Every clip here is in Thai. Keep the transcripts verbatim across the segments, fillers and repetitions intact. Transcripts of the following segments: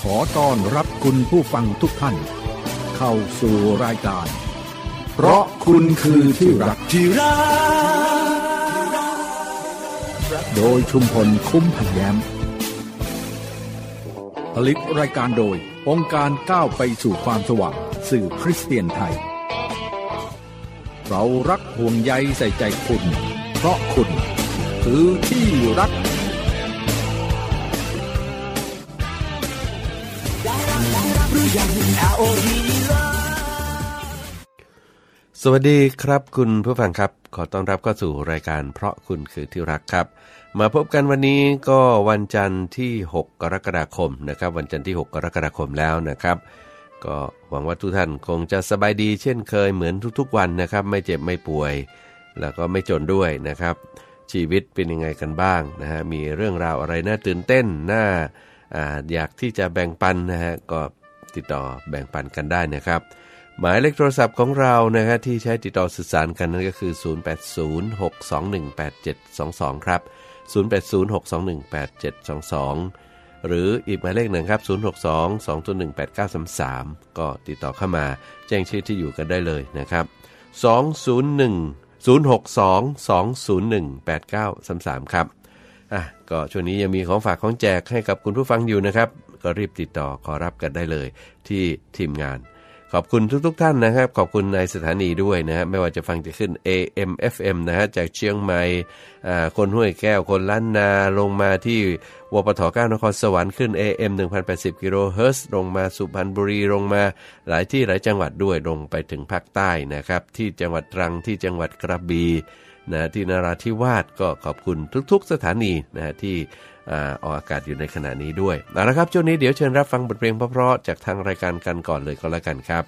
ขอต้อนรับคุณผู้ฟังทุกท่านเข้าสู่รายการเพราะคุณคือที่รักที่รักโดยชุมพลคุ้มพันแย้มผลิตรายการโดยองค์การก้าวไปสู่ความสว่างสื่อคริสเตียนไทยเรารักห่วงใยใส่ใจคุณเพราะคุณคือที่รักสวัสดีครับคุณผู้ฟังครับขอต้อนรับเข้าสู่รายการเพราะคุณคือที่รักครับมาพบกันวันนี้ก็วันจันทร์ที่หกกรกฎาคมนะครับวันจันทร์ที่หกกรกฎาคมแล้วนะครับก็หวังว่าทุกท่านคงจะสบายดีเช่นเคยเหมือนทุกๆวันนะครับไม่เจ็บไม่ป่วยแล้วก็ไม่จนด้วยนะครับชีวิตเป็นยังไงกันบ้างนะฮะมีเรื่องราวอะไรน่าตื่นเต้นน่าอ่าอยากที่จะแบ่งปันนะฮะก็ติดต่อแบ่งปันกันได้นะครับหมายเลขโทรศัพท์ของเรานะฮะที่ใช้ติดต่อสื่อสารกันนั่นก็คือศูนย์ แปด ศูนย์ หก สอง หนึ่ง แปด เจ็ด สอง สองครับศูนย์ แปด ศูนย์ หก สอง หนึ่ง แปด เจ็ด สอง สองหรืออีกหมายเลขหนึ่งครับศูนย์ หก สอง สอง หนึ่ง แปด เก้า สาม สามก็ติดต่อเข้ามาแจ้งชื่อที่อยู่กันได้เลยนะครับสอง ศูนย์ หนึ่ง ศูนย์ หก สอง สอง ศูนย์ หนึ่ง แปด เก้า สาม สามครับอ่ะก็ช่วงนี้ยังมีของฝากของแจกให้กับคุณผู้ฟังอยู่นะครับก็รีบติดต่อขอรับกันได้เลยที่ทีมงานขอบคุณทุกๆท่านนะครับขอบคุณในสถานีด้วยนะฮะไม่ว่าจะฟังจะขึ้น เอ เอ็ม เอฟ เอ็ม นะฮะจากเชียงใหม่อ่าคนห้วยแก้วคนล้านนาลงมาที่วปทเก้านครสวรรค์ขึ้น เอ เอ็ม หนึ่งพันแปดสิบ กิโลเฮิรตซ์ลงมาสุพรรณบุรีลงมาหลายที่หลายจังหวัดด้วยลงไปถึงภาคใต้นะครับที่จังหวัดตรังที่จังหวัดกระบี่นะที่นราธิวาสก็ขอบคุณทุกๆสถานีนะฮะที่อ่าออกอากาศอยู่ในขณะนี้ด้วยเอาละครับช่วงนี้เดี๋ยวเชิญรับฟังบทเพลงเพราะๆจากทางรายการกันก่อนเลยก็แล้วกันครับ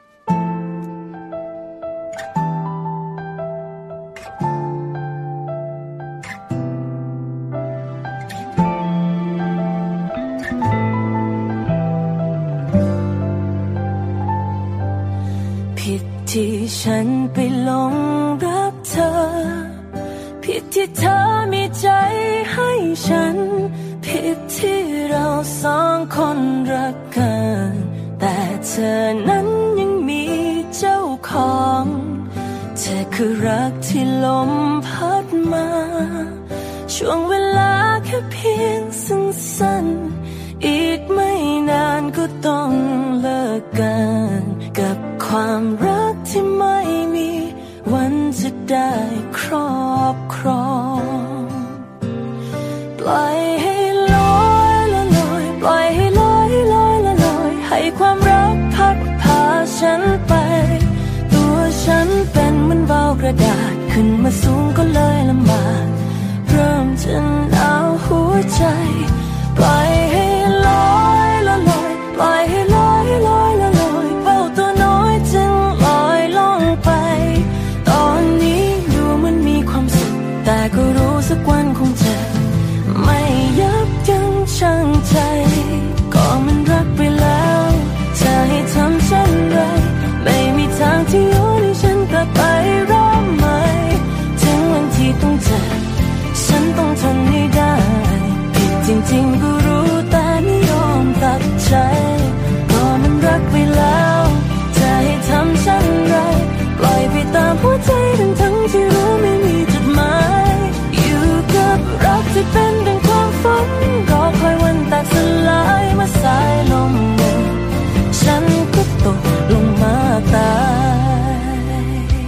ผิดที่ฉันไปหลงรักเธอผิดที่เธอมีใจให้ฉันผิดที่เราสองคนรักกันแต่เธอนั้นยังมีเจ้าของเธอคือรักที่ลมพัดมาช่วงเวลาแค่เพียงสั้นๆอีกไม่นานก็ต้องเลิกกันกับความรักที่ไม่มีวันจะได้ครอบครองปล่อยให้ลอยละลอยปล่อยให้ลอยลอยละลอยให้ความรักพัดพาฉันไปตัวฉันเป็นเหมือนเบากระดาษขึ้นมาสูงก็เลยลำบากเริ่มจะหนาวหัวใจปล่อยให้ลอยละลอยปล่อยให้ลอยลอยละลอยเบาตัวน้อยจึงลอยลงไปตอนนี้ดูมันมีความสุขแต่ก็รู้สักวันคงจะไม่ยับยั้งชั่งใจก็มันรักไปแล้วจะให้ทำเช่นไรไม่มีทางที่ย้อนให้ฉันกลับไปเริ่มใหม่ถึงวันที่ต้องเจอฉันต้องทนให้ได้ผิดจริงๆก็รู้แต่ไม่ยอมตัดใจก็มันรักไปแล้วจะให้ทำเช่นไรปล่อยไปตามหัวใจทั้งๆที่รู้ไม่มีจุดหมายอยู่กับรักที่เป็นดังความฝันรอคอยวันแตกสลายมาสายลมหนึ่งฉันก็ตกลงมาตาย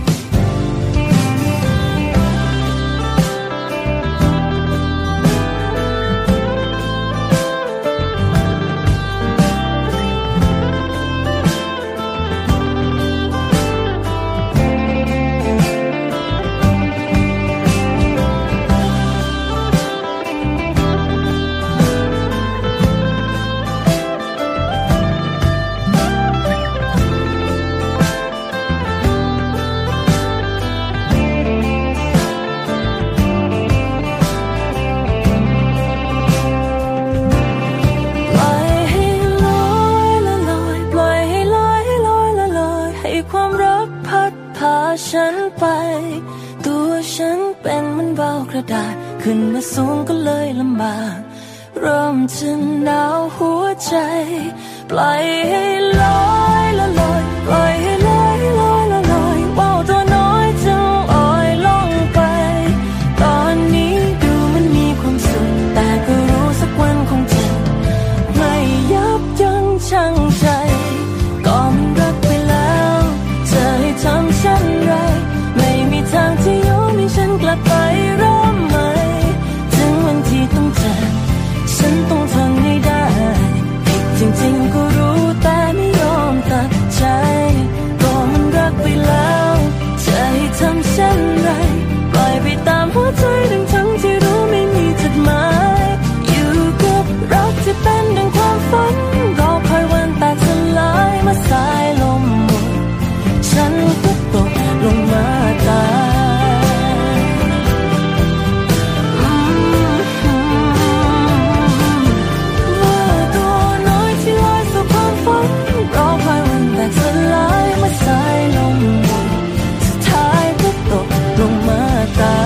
ฉันไปตัวฉันเป็นเหมือนเบากระดาษขึ้นมาสูงก็เลยลำบากเริ่มจะหนาวหัวใจปล่อยให้ลอยละลอยปล่อยให้ลอยลอยละลอยว่าวตัวน้อยจะลอยล่องไปตอนนี้ดูมันมีความสุขแต่ก็รู้สักวันคงจะไม่ยับยั้งชั่งใจก็มันรักไปแล้วจะให้ทำเช่นไรไม่มีทางที่ยอมให้ฉันกลับไปเริ่มใหม่ถึงวันที่ต้องจากฉันต้องทำให้ได้จริงๆก็รู้แต่ไม่ยอมตัดใจก็มันรักไปแล้วจะให้ทำเช่นไรปล่อยไปตามหัวใจทั้งทั้งที่รู้ไม่มีจุดหมายอยู่กับรักที่เป็นดังความฝันรอคอยวันแตกสลายมาสายลมหมดฉันก็ตกลงมาตายว่าตัวน้อยที่ลอยสู่ความฝันรอคอยวันแตกสลายมาสายลมหมดสุดท้ายก็ตกลงมาตาย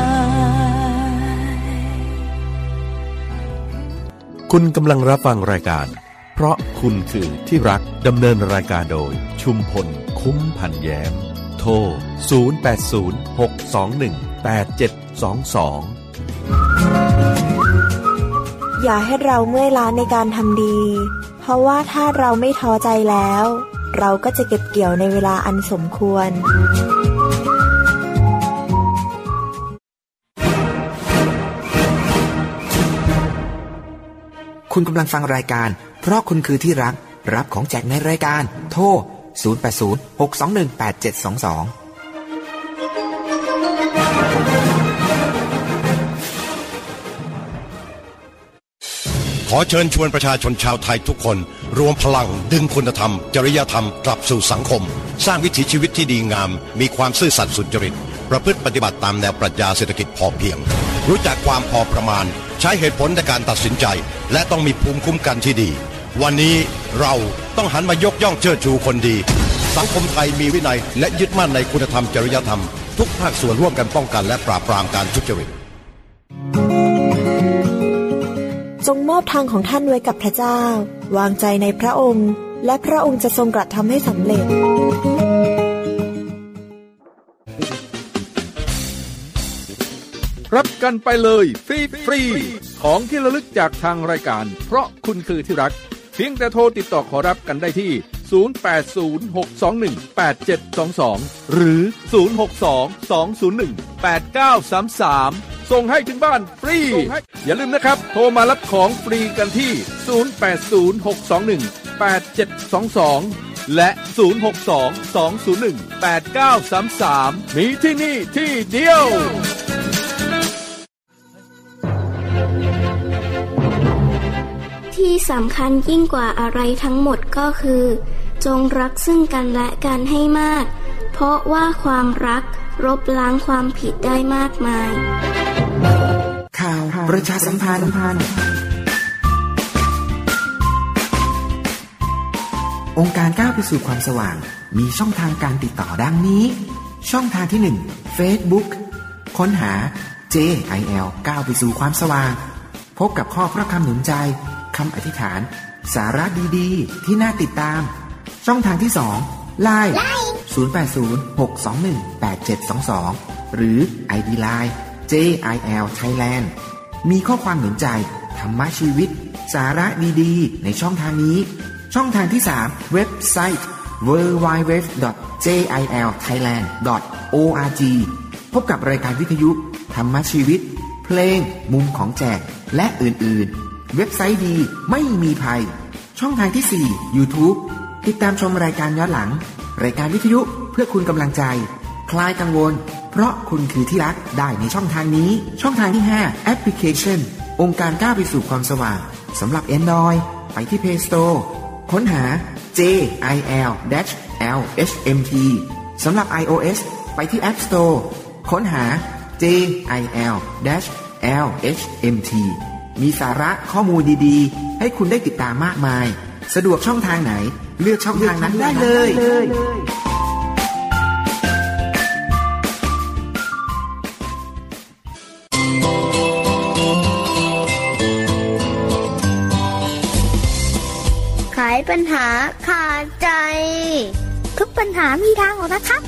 คุณกำลังรับฟังรายการเพราะคุณคือที่รักดำเนินรายการโดยชุมพลคุ้มพันแย้มโทรศูนย์ แปด ศูนย์ หก สอง หนึ่ง แปด เจ็ด สอง สองอย่าให้เราเมื่อยล้าในการทำดีเพราะว่าถ้าเราไม่ท้อใจแล้วเราก็จะเก็บเกี่ยวในเวลาอันสมควรคุณกำลังฟังรายการเพราะคุณคือที่รักรับของแจกในรายการโทรศูนย์ แปด ศูนย์ หก สอง หนึ่ง แปด เจ็ด สอง สองขอเชิญชวนประชาชนชาวไทยทุกคนรวมพลังดึงคุณธรรมจริยธรรมกลับสู่สังคมสร้างวิถีชีวิตที่ดีงามมีความซื่อสัตย์สุจริตประพฤติปฏิบัติตามแนวปรัชญาเศรษฐกิจพอเพียงรู้จักความพอประมาณใช้เหตุผลในการตัดสินใจและต้องมีภูมิคุ้มกันที่ดีวันนี้เราต้องหันมายกย่องเชิดชูคนดีสังคมไทยมีวินัยและยึดมั่นในคุณธรรมจริยธรรมทุกภาคส่วนร่วมกันป้องกันและปราบปรามการทุจริตจงมอบทางของท่านไว้กับพระเจ้าวางใจในพระองค์และพระองค์จะทรงกระทำให้สำเร็จรับกันไปเลยฟรีฟรีของที่ระลึกจากทางรายการเพราะคุณคือที่รักเพียงแต่โทรติดต่อขอรับกันได้ที่ศูนย์ แปด ศูนย์ หก สอง หนึ่ง แปด เจ็ด สอง สองหรือศูนย์ หก สอง สอง ศูนย์ หนึ่ง แปด เก้า สาม สามส่งให้ถึงบ้านฟรีอย่าลืมนะครับโทรมารับของฟรีกันที่ศูนย์ แปด ศูนย์ หก สอง หนึ่ง แปด เจ็ด สอง สองและศูนย์ หก สอง สอง ศูนย์ หนึ่ง แปด เก้า สาม สามมีที่นี่ที่เดียวที่สำคัญยิ่งกว่าอะไรทั้งหมดก็คือจงรักซึ่งกันและกันให้มากเพราะว่าความรักลบล้างความผิดได้มากมายข่าวประชาสัมพันธ์องค์การก้าวไปสู่ความสว่างมีช่องทางการติดต่อดังนี้ช่องทางที่หนึ่ง Facebook ค้นหา เจ ไอ แอล ก้าวไปสู่ความสว่างพบกับข้อพระคำหนุนใจคำอธิษฐานสาระดีๆที่น่าติดตามช่องทางที่สอง ไลน์ ศูนย์ แปด ศูนย์ หก สอง หนึ่ง แปด เจ็ด สอง สองหรือ ไอ ดี ไลน์ เจ ไอ แอล Thailand มีข้อความหนุนใจธรรมะชีวิตสาระดีๆในช่องทางนี้ช่องทางที่สามเว็บไซต์ ดับเบิลยู ดับเบิลยู ดับเบิลยู ดอท เจ ไอ แอล ไทยแลนด์ ดอท โอ อาร์ จี พบกับรายการวิทยุธรรมะชีวิตเพลงมุมของแจกและอื่นๆเว็บไซต์ดีไม่มีภัยช่องทางที่สี่ YouTube ติดตามชมรายการย้อนหลังรายการวิทยุเพื่อคุณกำลังใจคลายกังวลเพราะคุณคือที่รักได้ในช่องทางนี้ช่องทางที่ห้าแอปพลิเคชันองค์การก้าวไปสู่ความสว่างสำหรับ Android ไปที่ Play Store ค้นหา เจ ไอ แอล แอล เอช เอ็ม ที สำหรับ iOS ไปที่ App Store ค้นหา เจ ไอ แอล แอล เอช เอ็ม ที มีสาระข้อมูลดีๆให้คุณได้ติดตามมากมายสะดวกช่องทางไหนเลือกช่องทางนั้นได้เลยปัญหาคาใจทุกปัญหามีทางออกนะครับ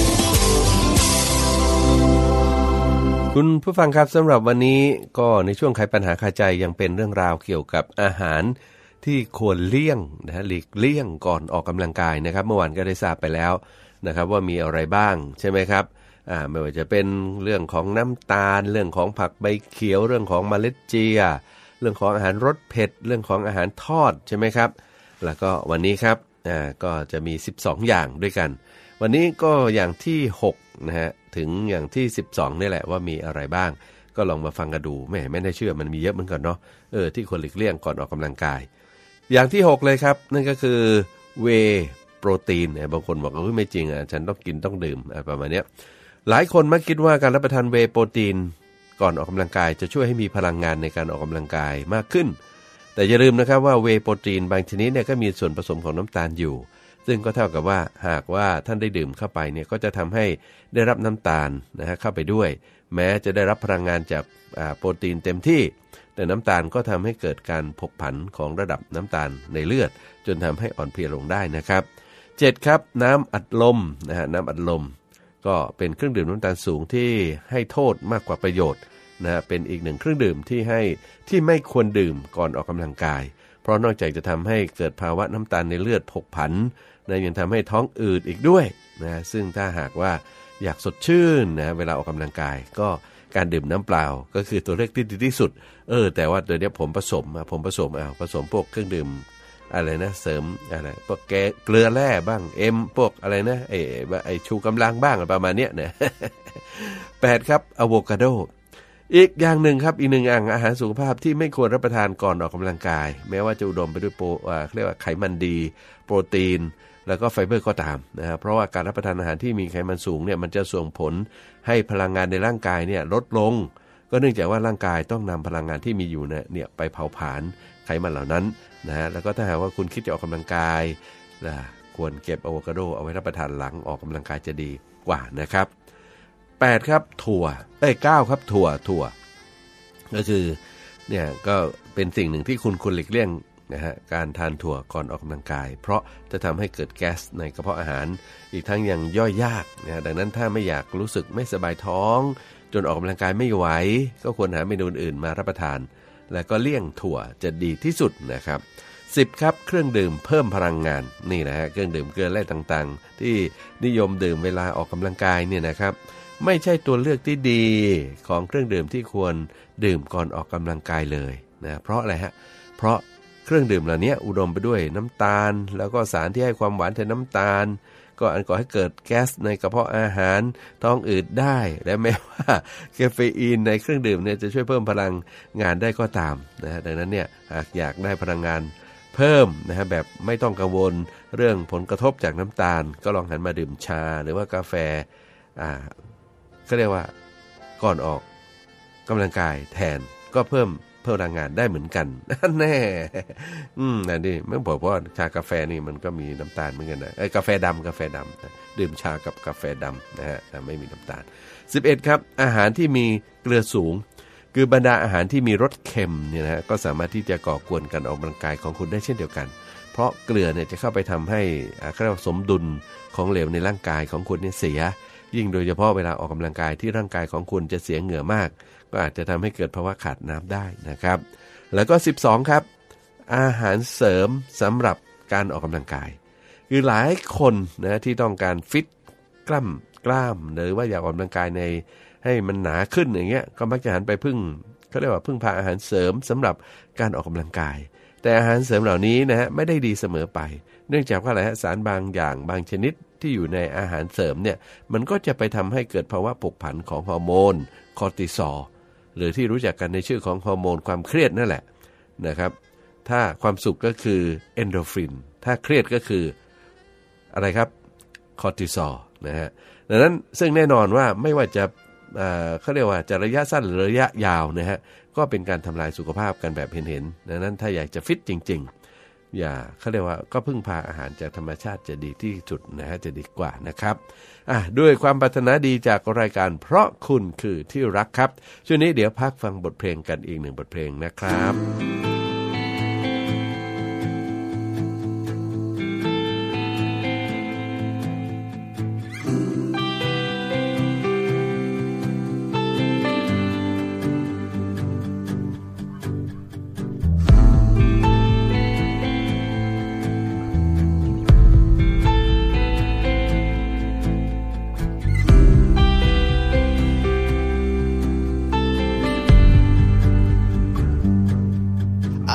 คุณผู้ฟังครับสำหรับวันนี้ก็ในช่วงไขปัญหาคาใจยังเป็นเรื่องราวเกี่ยวกับอาหารที่ควรเลี่ยงนะหลีกเลี่ยงก่อนออกกำลังกายนะครับเมื่อวานก็ได้ทราบไปแล้วนะครับว่ามีอะไรบ้างใช่ไหมครับอ่าไม่ว่าจะเป็นเรื่องของน้ำตาลเรื่องของผักใบเขียวเรื่องของเมล็ดเจียเรื่องของอาหารรสเผ็ดเรื่องของอาหารทอดใช่ไหมครับแล้วก็วันนี้ครับอ่าก็จะมีสิบสองอย่างด้วยกันวันนี้ก็อย่างที่หกนะฮะถึงอย่างที่สิบสองนี่แหละว่ามีอะไรบ้างก็ลองมาฟังกันดูแม่ไม่ได้เชื่อมันมีเยอะเหมือนกันเนาะเออที่ควรหลีกเลี่ยงก่อนออกกำลังกายอย่างที่หกเลยครับนั่นก็คือเวย์โปรตีนบางคนบอกว่าไม่จริงอ่ะฉันต้องกินต้องดื่มประมาณนี้หลายคนมักคิดว่าการรับประทานเวย์โปรตีนก่อนออกกำลังกายจะช่วยให้มีพลังงานในการออกกำลังกายมากขึ้นแต่อย่าลืมนะครับว่าเวย์โปรตีนบางชนิดเนี่ยก็มีส่วนผสมของน้ำตาลอยู่ซึ่งก็เท่ากับว่าหากว่าท่านได้ดื่มเข้าไปเนี่ยก็จะทำให้ได้รับน้ำตาลนะฮะเข้าไปด้วยแม้จะได้รับพลังงานจากโปรตีนเต็มที่แต่น้ำตาลก็ทำให้เกิดการผกผันของระดับน้ำตาลในเลือดจนทำให้อ่อนเพลียลงได้นะครับเจ็ดครับน้ำอัดลมนะฮะน้ำอัดลมก็เป็นเครื่องดื่มน้ำตาลสูงที่ให้โทษมากกว่าประโยชน์นะฮะเป็นอีกหนึ่งเครื่องดื่มที่ให้ที่ไม่ควรดื่มก่อนออกกำลังกายเพราะนอกจากจะทำให้เกิดภาวะน้ำตาลในเลือดผกผันนะยังทำให้ท้องอืดอีกด้วยนะซึ่งถ้าหากว่าอยากสดชื่นนะเวลาออกกำลังกายก็การดื่มน้ำเปล่าก็คือตัวเลือกที่ดีที่สุดเออแต่ว่าเดี๋ยวนี้ผมผสมผมผสมเอาผสมพวกเครื่องดื่มอะไรนะเสริมอะไรพวกแกเกลือแร่บ้างเอ็มพวกอะไรนะไอ้ไอ้ชูกำลังบ้างประมาณเนี้ยนะแปดครับอะโวคาโดอีกอย่างหนึ่งครับอีกหนึ่งอย่างอาหารสุขภาพที่ไม่ควรรับประทานก่อนออกกำลังกายแม้ว่าจะอุดมไปด้วยโปรอ่าเรียกว่าไขมันดีโปรตีนแล้วก็ไฟเบอร์ก็ตามนะครับเพราะว่าการรับประทานอาหารที่มีไขมันสูงเนี่ยมันจะส่งผลให้พลังงานในร่างกายเนี่ยลดลงก็เนื่องจากว่าร่างกายต้องนำพลังงานที่มีอยู่เนี่ยไปเผาผลาญไขมันเหล่านั้นนะฮะแล้วก็ถ้าหากว่าคุณคิดจะออกกำลังกายนะควรเก็บอะโวคาโดเอาไว้รับประทานหลังออกกำลังกายจะดีกว่านะครับแปดครับถั่วเอ้ยเก้าครับถั่วถั่วก็คือเนี่ยก็เป็นสิ่งหนึ่งที่คุณควรหลีกเลี่ยงนะฮะการทานถั่วก่อนออกกำลังกายเพราะจะทำให้เกิดแก๊สในกระเพาะอาหารอีกทั้งยังย่อยยากนะฮะดังนั้นถ้าไม่อยากรู้สึกไม่สบายท้องจนออกกำลังกายไม่ไหวก็ควรหาเมนูอื่นมารับประทานและก็เลี่ยงถั่วจะดีที่สุดนะครับสิบครับเครื่องดื่มเพิ่มพลังงานนี่นะฮะเครื่องดื่มเกลือแร่ต่างๆที่นิยมดื่มเวลาออกกำลังกายเนี่ยนะครับไม่ใช่ตัวเลือกที่ดีของเครื่องดื่มที่ควรดื่มก่อนออกกำลังกายเลยนะเพราะอะไรฮะเพราะเครื่องดื่มเหล่านี้อุดมไปด้วยน้ำตาลแล้วก็สารที่ให้ความหวานแทนน้ำตาลก็อันก่อให้เกิดแก๊สในกระเพาะอาหารท้องอืดได้และแม้ว่าคาเฟอีนในเครื่องดื่มเนี่ยจะช่วยเพิ่มพลังงานได้ก็ตามนะฮะดังนั้นเนี่ยหากอยากได้พลังงานเพิ่มนะฮะแบบไม่ต้องกังวลเรื่องผลกระทบจากน้ำตาลก็ลองหันมาดื่มชาหรือว่ากาแฟอ่าก็เรียกว่าก่อนออกกำลังกายแทนก็เพิ่มพลังงานได้เหมือนกันแน่อืมนั่นดิไม่บอกว่าชากาแฟนี่มันก็มีน้ำตาลเหมือนกันนะไอ้กาแฟดำกาแฟดำดื่มชากับกาแฟดำนะฮะไม่มีน้ำตาลสิบเอ็ดครับอาหารที่มีเกลือสูงคือบรรดาอาหารที่มีรสเค็มเนี่ยนะก็สามารถที่จะก่อกวนการออกกำลังกายของคุณได้เช่นเดียวกันเพราะเกลือเนี่ยจะเข้าไปทำให้เขาเรียกว่าสมดุลของเหลวในร่างกายของคุณเนี่ยเสียยิ่งโดยเฉพาะเวลาออกกำลังกายที่ร่างกายของคุณจะเสียเหงื่อมากก็อาจจะทำให้เกิดภาวะขาดน้ำได้นะครับแล้วก็สิบสองครับอาหารเสริมสำหรับการออกกำลังกายคือหลายคนนะที่ต้องการฟิตกล้ามกล้ามหรือว่าอยากออกกำลังกายในให้มันหนาขึ้นอย่างเงี้ยก็มักจะหันไปพึ่งเขาเรียกว่าพึ่งพาอาหารเสริมสำหรับการออกกำลังกายแต่อาหารเสริมเหล่านี้นะฮะไม่ได้ดีเสมอไปเนื่องจากว่าอะไรฮะสารบางอย่างบางชนิดที่อยู่ในอาหารเสริมเนี่ยมันก็จะไปทำให้เกิดภาวะผกผันของฮอร์โมนคอร์ติซอลหรือที่รู้จักกันในชื่อของฮอร์โมนความเครียดนั่นแหละนะครับถ้าความสุขก็คือเอนโดรฟินถ้าเครียดก็คืออะไรครับคอร์ติซอลนะฮะดังนั้นซึ่งแน่นอนว่าไม่ว่าจะเอ่อเขาเรียกว่าจะระยะสั้นหรือระยะยาวนะฮะก็เป็นการทำลายสุขภาพกันแบบเห็นๆดังนั้นถ้าอยากจะฟิตจริงๆอย่าเขาเรียกว่าก็พึ่งพาอาหารจากธรรมชาติจะดีที่สุดนะฮะจะดีกว่านะครับอ่ะด้วยความปรารถนาดีจากรายการเพราะคุณคือที่รักครับช่วงนี้เดี๋ยวพักฟังบทเพลงกันอีกหนึ่งบทเพลงนะครับ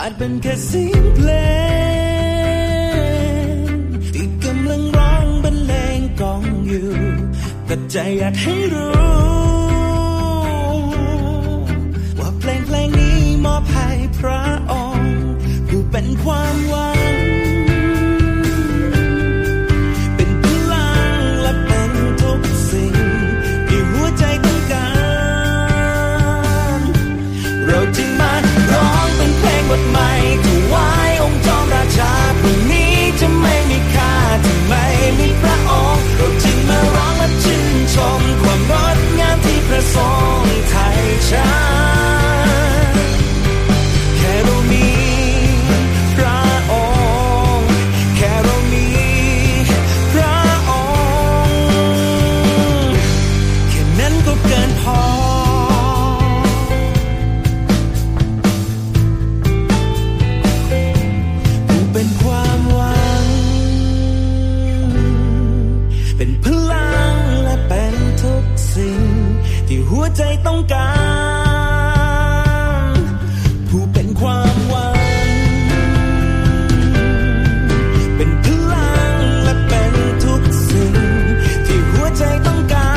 อาจเป็นแค่เสียงเพลงที่กำลังร้องบรรเลงกองอยู่แต่ใจอยากให้รู้ว่าเพลงเพลงนี้มอบให้พระองค์ผู้เป็นความหวังเป็นพลังและเป็นทุกสิ่งที่หัวใจต้องการเราจึงมาร้องเป็นเพลงบทใหม่ถวายองค์จอมราชาผู้นี้จะไม่มีค่าที่ไม่มีพระองค์เราจึงมาร้องและชื่นชมความงดงามที่พระทรงไถ่ฉันแค่เรามีพระองค์แค่เรามีพระองค์แค่นั้นก็เกินพอผู้เป็นความหวังเป็นพลังและเป็นทุกสิ่งที่หัวใจต้องการผู้เป็นความหวังเป็นพลังและเป็นทุกสิ่งที่หัวใจต้อง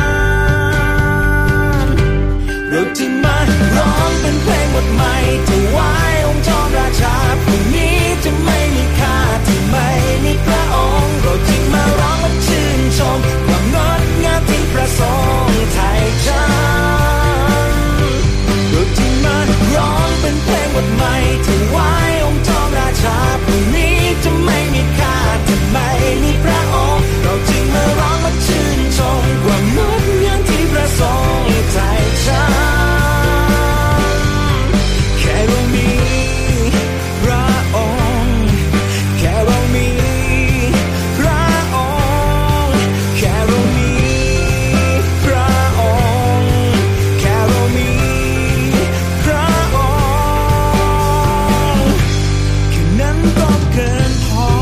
การเราจึงมาร้องเป็นเพลงบทใหม่ถวายองค์จอมราชาผู้นี้จะไม่มีค่าที่ไม่มีพระองค์เราจึงมาร้องและชื่นชมความงดงามที่พระทรงไถ่ฉันเราจึงมาร้องเป็นเพลงบทใหม่ถวายองค์จอมราชาผู้นี้จะไม่มีค่าที่ไม่มีพระองค์เราจึงมาร้องและชื่นชมความงดงามที่พระทรงไถ่ฉันแค่เรามีพระองค์แค่เรามีพระองค์แค่เรามีพระองค์แค่เรามีพระองค์แค่นั้นก็เกินพอ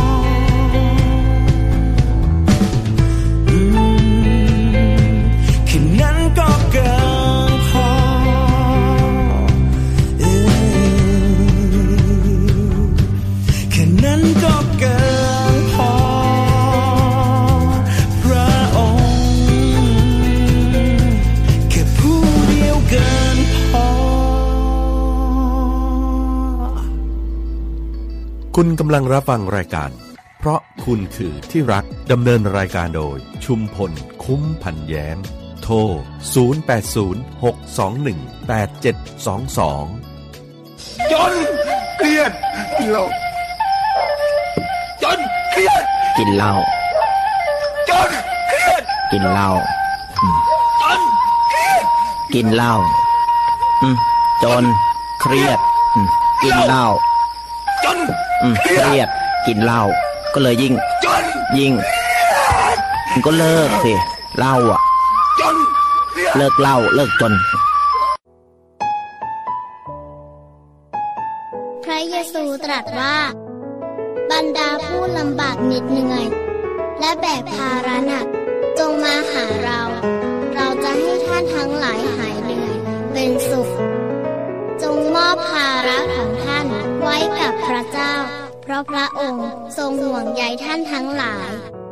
อืมแค่นั้นก็เกินพอเออแค่นั้นก็เกินพอพระองค์แค่ผู้เดียวเกินพอคุณกำลังรับฟังรายการเพราะคุณคือที่รักดำเนินรายการโดยชุมพลคุ้มพันแย้มโทรศูนย์ แปด ศูนย์ หก สอง หนึ่ง แปด เจ็ด สอง สองจนเครียดกินเหล้าจนเครียดกินเหล้าจนเครียดกินเหล้าจนเครียดกินเหล้าจนเครียดกินเหล้าจนเครียดกินเหล้าก็เลยยิ่งยิ่งมันก็เลิกสิเหล้าอ่ะเลิกเหล้าเลิกจนพระเยซูตรัสว่าบรรดาผู้ลำบากเหน็ดเหนื่อยและแบกภาระหนักจงมาหาเราเราจะให้ท่านทั้งหลายหายเหนื่อยเป็นสุขจงมอบภาระของท่านไว้กับพระเจ้าเพราะพระองค์ทรงห่วงใยท่านทั้งหลาย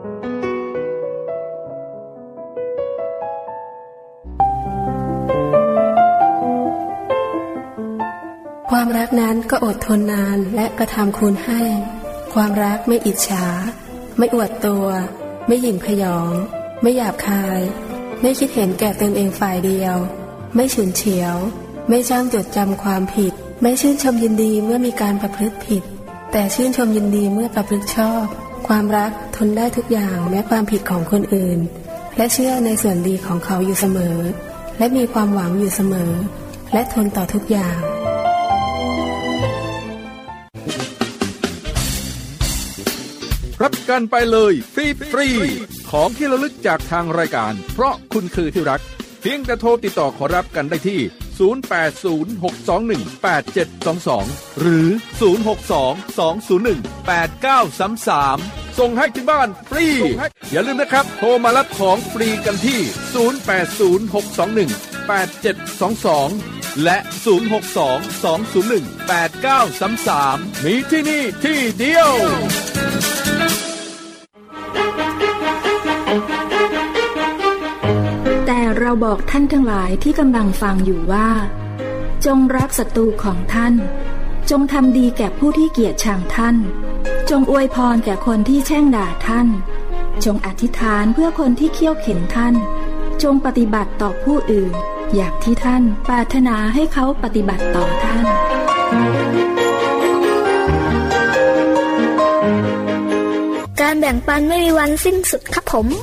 ความรักนั้นก็อดทนนานและกระทำคุณให้ความรักไม่อิจฉาไม่อวดตัวไม่หยิ่งพยองไม่หยาบคายไม่คิดเห็นแก่ตนเองฝ่ายเดียวไม่ฉุนเฉียวไม่จ้างจดจำความผิดไม่ชื่นชมยินดีเมื่อมีการประพฤติผิดแต่ชื่นชมยินดีเมื่อประพฤติชอบความรักทนได้ทุกอย่างแม้ความผิดของคนอื่นและเชื่อในส่วนดีของเขาอยู่เสมอและมีความหวังอยู่เสมอและทนต่อทุกอย่างรับกันไปเลยฟรีฟรีของที่ระลึกจากทางรายการเพราะคุณคือที่รักเพียงแต่โทรติดต่อขอรับกันได้ที่ศูนย์ แปด ศูนย์ หก สอง หนึ่ง แปด เจ็ด สอง สองหรือศูนย์ หก สอง สอง ศูนย์ หนึ่ง แปด เก้า สาม สามส่งให้ถึงบ้านฟรีอย่าลืมนะครับโทรมารับของฟรีกันที่ศูนย์ แปด ศูนย์ หก สอง หนึ่ง แปด เจ็ด สอง สองและ ศูนย์ หก สอง สอง ศูนย์ หนึ่ง แปด เก้า สาม สาม มีที่นี่ที่เดียวแต่เราบอกท่านทั้งหลายที่กำลังฟังอยู่ว่าจงรักศัตรูของท่านจงทำดีแก่ผู้ที่เกลียดชังท่านจงอวยพรแก่คนที่แช่งด่าท่านจงอธิษฐานเพื่อคนที่เคี่ยวเข็นท่านจงปฏิบัติต่อผู้อื่นอย่างที่ท่านปรารถนาให้เขาปฏิบัติต่อท่านการแบ่งปันไม่มีวันสิ้นสุดครับผม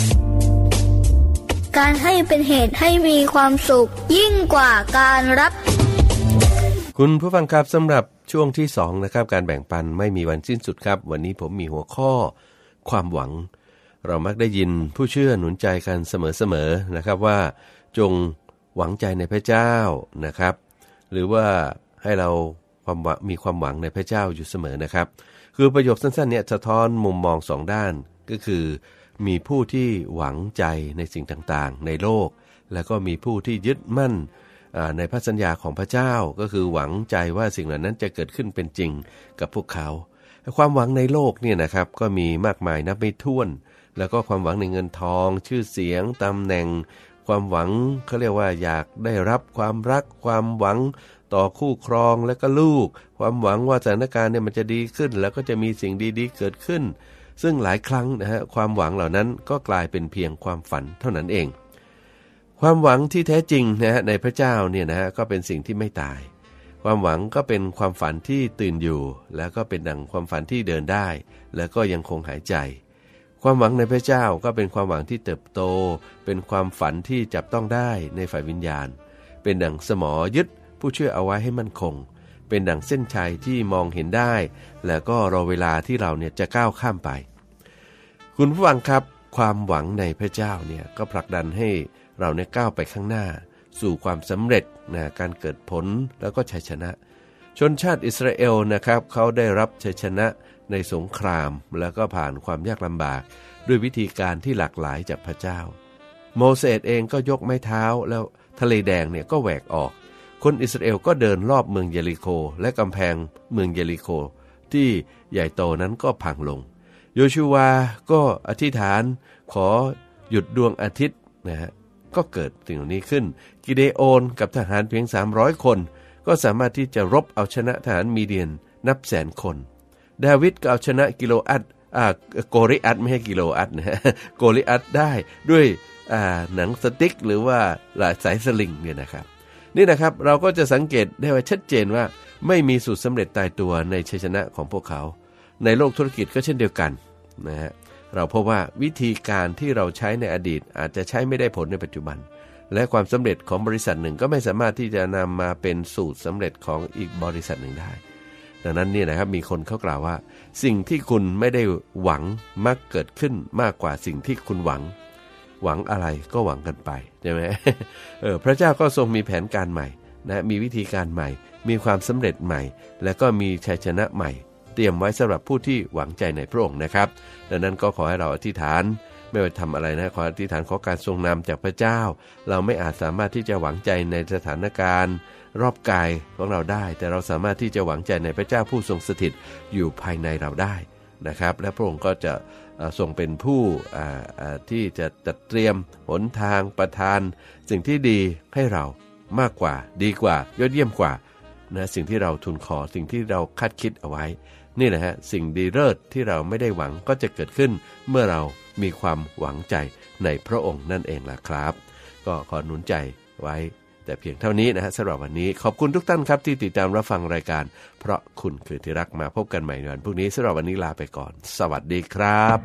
การให้เป็นเหตุให้มีความสุขยิ่งกว่าการรับคุณผู้ฟังครับสำหรับช่วงที่สองนะครับการแบ่งปันไม่มีวันสิ้นสุดครับวันนี้ผมมีหัวข้อความหวังเรามักได้ยินผู้เชื่อหนุนใจกันเสมอๆนะครับว่าจงหวังใจในพระเจ้านะครับหรือว่าให้เราความมีความหวังในพระเจ้าอยู่เสมอนะครับคือประโยคสั้นๆเนี่ยสะท้อนมุมมองสองด้านก็คือมีผู้ที่หวังใจในสิ่งต่างๆในโลกแล้วก็มีผู้ที่ยึดมั่นในพระสัญญาของพระเจ้าก็คือหวังใจว่าสิ่งเหล่านั้นจะเกิดขึ้นเป็นจริงกับพวกเขาความหวังในโลกเนี่ยนะครับก็มีมากมายนับไม่ถ้วนแล้วก็ความหวังในเงินทองชื่อเสียงตำแหน่งความหวังเขาเรียกว่าอยากได้รับความรักความหวังต่อคู่ครองและก็ลูกความหวังว่าสถานการณ์เนี่ยมันจะดีขึ้นแล้วก็จะมีสิ่งดีๆเกิดขึ้นซึ่งหลายครั้งนะฮะความหวังเหล่านั้นก็กลายเป็นเพียงความฝันเท่านั้นเองความหวังที่แท้จริงนะฮะในพระเจ้าเนี่ยนะฮะก็เป็นสิ่งที่ไม่ตายความหวังก็เป็นความฝันที่ตื่นอยู่แล้วก็เป็นดังความฝันที่เดินได้แล้วก็ยังคงหายใจความหวังในพระเจ้าก็เป็นความหวังที่เติบโตเป็นความฝันที่จับต้องได้ในฝ่ายวิญญาณเป็นดังสมอยึดผู้เชื่อเอาไว้ให้มั่นคงเป็นดังเส้นชัยที่มองเห็นได้แล้วก็รอเวลาที่เราเนี่ยจะก้าวข้ามไปคุณผู้ฟังครับความหวังในพระเจ้าเนี่ยก็ผลักดันให้เราเนี่ยก้าวไปข้างหน้าสู่ความสำเร็จนะการเกิดผลแล้วก็ชัยชนะชนชาติอิสราเอลนะครับเขาได้รับชัยชนะในสงครามแล้วก็ผ่านความยากลำบากด้วยวิธีการที่หลากหลายจากพระเจ้าโมเสสเองก็ยกไม้เท้าแล้วทะเลแดงเนี่ยก็แหวกออกคนอิสราเอลก็เดินรอบเมืองเยริโคและกำแพงเมืองเยริโคที่ใหญ่โตนั้นก็พังลงโยชูวาก็อธิษฐานขอหยุดดวงอาทิตย์นะฮะก็เกิดสิ่งนี้ขึ้นกิเดโอนกับทหารเพียงสามร้อยคนก็สามารถที่จะรบเอาชนะทหารมีเดียนนับแสนคนดาวิดก็เอาชนะกิโลอัดอ่าโกริอัดไม่ใช่กิโลอัดนะฮะโกริอัดได้ด้วยอ่าหนังสติ๊กหรือว่าสายสลิงเนี่ยนะครับนี่นะครับเราก็จะสังเกตได้ว่าชัดเจนว่าไม่มีสูตรสำเร็จตายตัวในชัยชนะของพวกเขาในโลกธุรกิจก็เช่นเดียวกันนะฮะเราพบว่าวิธีการที่เราใช้ในอดีตอาจจะใช้ไม่ได้ผลในปัจจุบันและความสำเร็จของบริษัทหนึ่งก็ไม่สามารถที่จะนำมาเป็นสูตรสำเร็จของอีกบริษัทหนึ่งได้ดังนั้นเนี่ยนะครับมีคนเขากล่าวว่าสิ่งที่คุณไม่ได้หวังมักเกิดขึ้นมากกว่าสิ่งที่คุณหวังหวังอะไรก็หวังกันไปใช่ไหม เออพระเจ้าก็ทรงมีแผนการใหม่นะมีวิธีการใหม่มีความสำเร็จใหม่และก็มีชัยชนะใหม่เตรียมไว้สำหรับผู้ที่หวังใจในพระองค์นะครับดังนั้นก็ขอให้เราอธิษฐานไม่ว่าทำอะไรนะขออธิษฐานขอการทรงนำจากพระเจ้าเราไม่อาจสามารถที่จะหวังใจในสถานการณ์รอบกายของเราได้แต่เราสามารถที่จะหวังใจในพระเจ้าผู้ทรงสถิตอยู่ภายในเราได้นะครับและพระองค์ก็จะทรงเป็นผู้ที่จะจัดเตรียมหนทางประทานสิ่งที่ดีให้เรามากกว่าดีกว่ายอดเยี่ยมกว่านะสิ่งที่เราทูลขอสิ่งที่เราคาดคิดเอาไว้นี่แหละฮะสิ่งดีเลิศที่เราไม่ได้หวังก็จะเกิดขึ้นเมื่อเรามีความหวังใจในพระองค์นั่นเองล่ะครับก็ขอหนุนใจไว้แต่เพียงเท่านี้นะฮะสำหรับวันนี้ขอบคุณทุกท่านครับที่ติดตามรับฟังรายการเพราะคุณคือที่รักมาพบกันใหม่ในวันพรุ่งนี้สำหรับวันนี้ลาไปก่อนสวัสดีครับ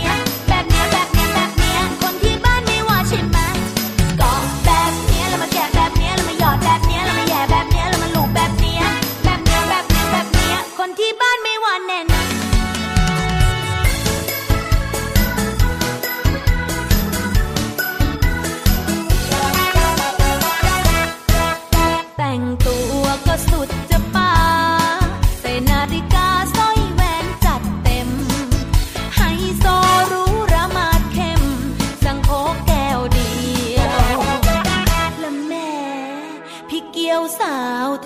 แบบเนี้ยแบบเนี้ยแบบเนี้ยคนที่บ้านไม่ว่าใช่ไหมก็แบบเนี้ยแล้วมาแกะ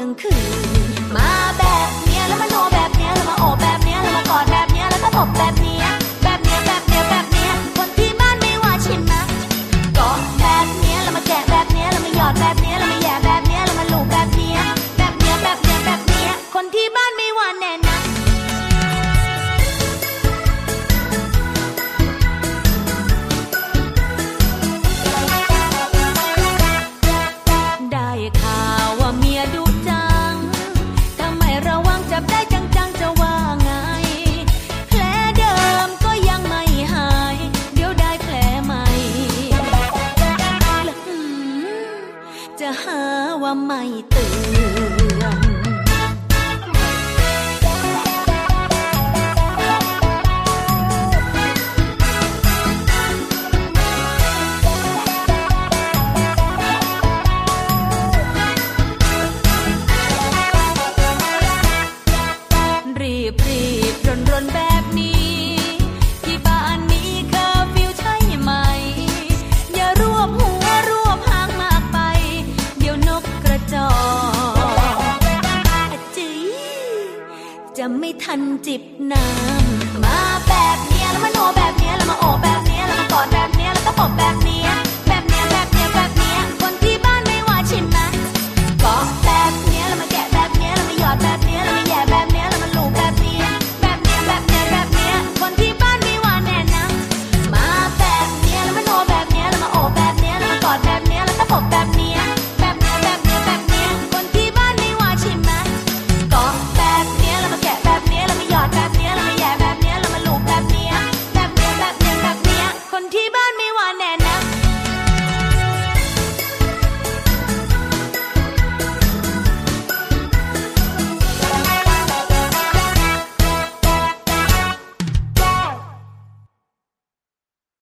ทั้งคืนมาแบบเนี้ยแล้วมาโนแบบเนี้ยแล้วมาโอบแบบเนี้ยแล้วมากอดแบบเนี้ยแล้วก็ตบแบบเนี้ยแบบเนี้ยแบบเนี้ยแบบเนี้ยคนที่บ้านไม่ว่าใช่ไหมกอดแบบเนี้ยแล้วมาแกะแบบเนี้ยแล้วมาหยอดแบบเนี้ยแล้วมาแย่แบบเนี้ยแล้วมาลูบแบบเนี้ยแบบเนี้ยแบบเนี้ยแบบเนี้ยคนที่บ้านไม่ว่าแน่นะได้ข่าวว่าเมียดุจังทำไมระวังจับได้จังๆจะว่าไงแผลเดิมก็ยังไม่หายเดี๋ยวได้แผลใหม่จะหาว่าไม่เตือนรีบรีบรนรนแบบนี้ที่บ้านมีเคอร์ฟิวใช่ไหมอย่ารวบหัวรวบหางมากไปเดี๋ยวนกกระจอกจีจะไม่ทันจิบน้ำ